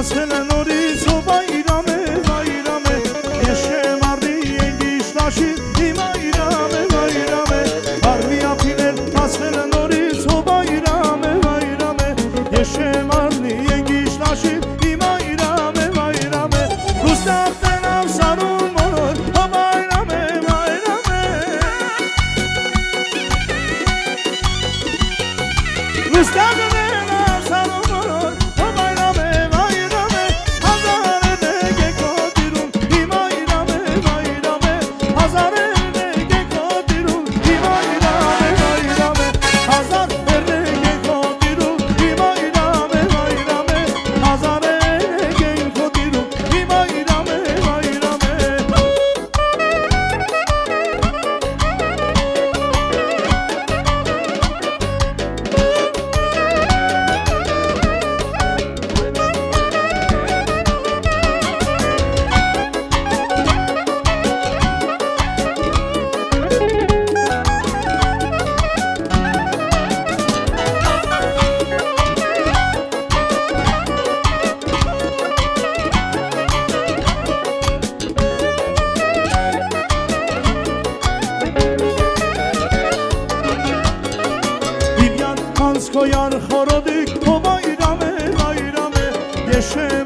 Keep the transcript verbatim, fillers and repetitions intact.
Pasel noriz o bayrame bayrame Yeşe mardi yengiş taşı bayrame bayrame Harbi apiler pasel noriz o bayrame bayrame Yeşe mardi yengiş taşı bayrame bayrame Ruslardan avsarun olur o bayrame bayrame Ruslardan koyar horodik o bayrame bayrame Yeşe